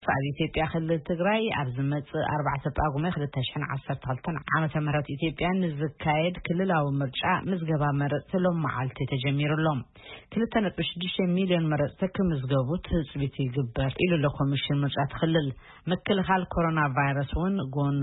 فعلى إثيوبيا خلال تجري أرزمت 4 أقومة خلال تشحن 10 عام مرات إثيوبيا نزكايد كل أو مرجع مزجبا مرت لهم معلتي تجمير لهم كل سنة بشديش مليون مرت تك مزجبوت سبتي جبر إلى لكم مش المرجع تخلل مكل خال كورونا فيروس ون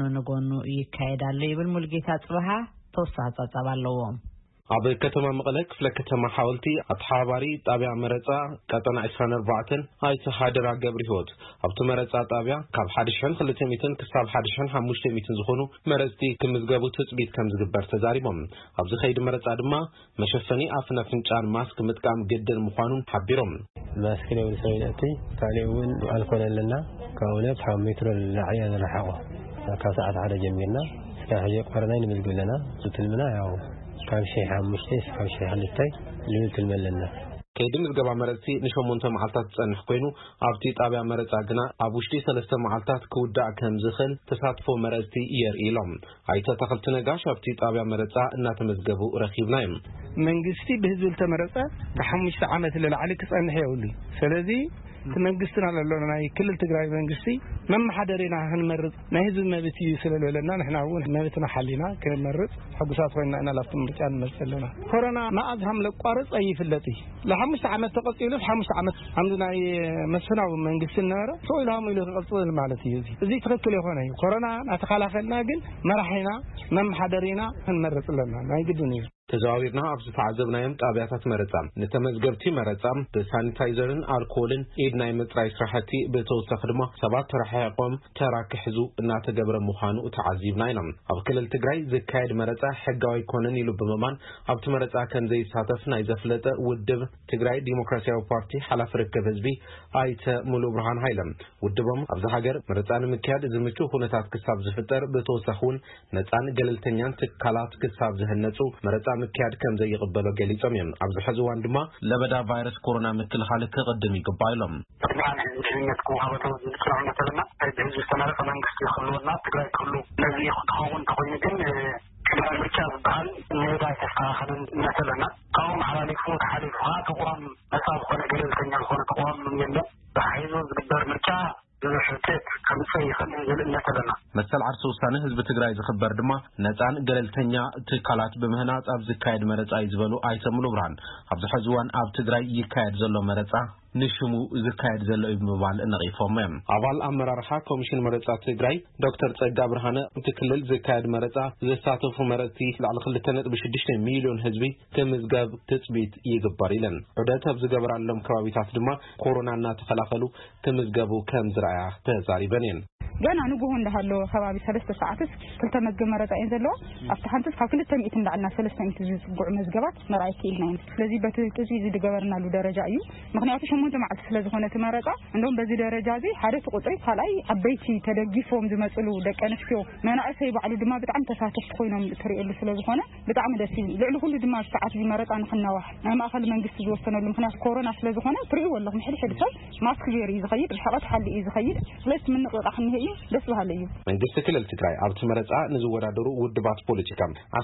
جون يكايد عليه بالملقيات بها توصل تطبع لهم عبر كتما مقلق فلا كتما حاولتي أتحاباري تابع مرزا كتنا 24 هاي تحادر قبر هود أبتو مرزا تابع كاب حادشان خلتي ميتن كساب حادشان حموشتي ميتن زخونو مرزتي كمزقابو تثبيت كمزقبر تزاريبهم أبزي خيد مرزا دما مشفني أفنا فنجان ماسك متقام جدا مخانون حبيرهم ماسك لو سويناتي تعليون الكون لنا كونات حميتر العيان الحقه كساعات على جميلنا كهي قرنين مزقول لنا تلمنا ياو كان شيء مشتيس كان شيء هلتاي ليوت الملنا كيدم زغبا مرتي نشو مونتا معلتات تصنح كوينو ابتي طابع مرتا غنا ابوشتي 3 معلتات كودا كم زخل تساتفو مرتي يريلهم ايتا تخلت نغاش ابتي طابع مرتا እና ተመዝገቡ ረኺብናይም መንግስቲ በህዝብ ተመረጠ በ5 ዓመት ለላዕሊ ክጸንሕ ይውሊ ስለዚህ መንግስትና ለለና ክልል ትግራይ መንግስቲ መምሐደሪና ህንመርጥ ናይህዝብ መብት ስለለለና ንሕና እውን መብትና ሓሊና ከመርጥ ሕጉሳት ኮይና እና ላፍቶም ምርጫን መሰለና ኮሮና ማአዝሃም ለቋረጽ አይፍለጢ ለ5 ዓመት ተቀጽሉ 5 ዓመት አምድናይ መስፈናው መንግስት ነረ ሶይላም ኢሉ ተቀጽል ማለት እዩ እዚ ትክክል ይሆነ ኮሮና አተኻላኸልና ግን መራሒና መምሐደሪና ህንመርጥለና ናይ ግድን እዩ ተዛዊርና ኣብዝ ተዓዘብናዮም ጣብያታት መረጻም ንተመዝገብቲ መረጻም በሳኒታይዘርን አልኮልን ኢድናይ ምጥራይ ስራሕቲ በተወሳኺ ድማ ሰባት ተራሓቆም ተራክሕዙ እናተገብረ ምዃኑ ተዓዚብና ኢና ኣብ ክልል ትግራይ ዝካየድ መረጻ ሕጋዊ ኮነን ኢሉ ብምማን ኣብቲ መረጻ ከም ዘይሳተፍ ናይ ዘፍለጠ ውድብ ትግራይ ዲሞክራሲያዊ ፓርቲ ሓላፊ ርክብ ህዝቢ ኣይተ ሙሉእ ብርሃን ሃይለም ውድቦም ኣብዚ ሃገር መረጻ ንምክያድ ዝምቹ ኩነታት ክሳብ ዝፍጠር በተወሳኺ እውን ነፃን ገለልተኛን ትካላት ክሳብ ዝህነፁ መረጻ مكياد كم زي يقبلوا جليسهم يعني عبد الحزوان دما لبدا فيروس كورونا مثل حالك قدم يقبلهم طبعا الدنيا تكون على طول بسرعه مثلا بيجي استمر كمان يخلونا تقدر كله الذي يخطون تقول جن كما المكان بحال نيدا تفاخر مثلا قوم على نفوت حليفها تقوم مساف ولا جلل كان يكون تقوم من يمه بحيث تقدر مركا ለሽተት ከምሰይ ይخلي مثلا መሰል ዓርሶ ውሳነ ህዝብ ትግራይ ዝኽበር ድማ ነፃን ገለልተኛ ትካላት በመህናጽ ኣብ ዝካየድ መረጻ ይዝበሉ ኣይሰሙሉ ብርሃን ኣብ ዝሕዝዋን ኣብ ትግራይ ይካየድ ዘሎ መረጻ ንሽሙ ዝካየድ ዘሎ ይብምባል እንቂፎም ኣባል ኣመራርሓ ኮሚሽን መረጻ ትግራይ ዶክተር ጸጋ ብርሃነ ትክልል ዝካየድ መረጻ ዝሳተፉ መረጽቲ ላዕሊ 2.6 ሚሊዮን ህዝቢ ከምዝገብ ትጽቢት ይግበር ኢለን ዑደት ኣብ ዝገበራሎም ከባቢታት ድማ ኮሮና እና ተኸላኸሉ ከምዝገቡ ከም ዝረኣያ ተዛሪበን ገና ንጉሆ እንዳሃሎ ከባቢ 3 ሰዓትስ ክልተ መዝገብ መረጻ እንዘሎ አፍታንተስ ካብ 200 እንዳዕና 300 ዝጽጉዕ መዝገባት መራይ ክኢልና ስለዚህ በትክክል ዝገበርናሉ ደረጃ እዩ ምክንያቱ 8 መዓልት ስለዝኾነ ተመረጻ እንደውም በዚህ ደረጃ እዚ ሓደ ቁጥሪ ካላይ አበይቲ ተደጊፎም ዝመጽሉ ደቀንስዮ መናእሰይ ባዕሉ ድማ በጣም ተሳተፍቲ ኮይኖም ትሪእሉ ስለዝኾነ በጣም ደስ ይብል ልዕሊ ሁሉ ድማ ሰዓት ዝመረጻ ንኽናዋሕ ማእኸል መንግስቲ ዝወሰነሉ ምክንያት ኮሮና ስለዝኾነ ትሪኡ ወለኹም ሕድ ሰብ ማስክ ገይሩ ዝኸይድ ርሕቀት ሓሊ ዝኸይድ ስለዚህ ምንቅጣሕ ንሄ ደስ ባሃለዩ መንግስት ክልል ትግራይ ኣብ ተመረጻ ንዝወዳደሩ ውድባት ፖለቲካ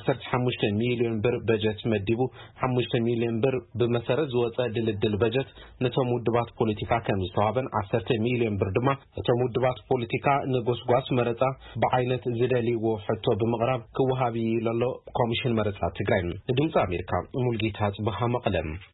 15 ሚሊዮን ብር በጀት መዲቡ 5 ሚሊዮን ብር በመሰረት ዝወፀ ድልድል በጀት ነቶም ውድባት ፖለቲካ ከም ዝተዋበን 10 ሚሊዮን ብር ድማ ነቶም ውድባት ፖለቲካ ንጎስጓስ መረጻ በዓይነት ዝደልይዎ ሕቶ ብምቕራብ ክወሃቢ ለሎ ኮሚሽን መረጻ ትግራይ ድምጽ አሜሪካ ሙልጌታ ጽባህ መቀለም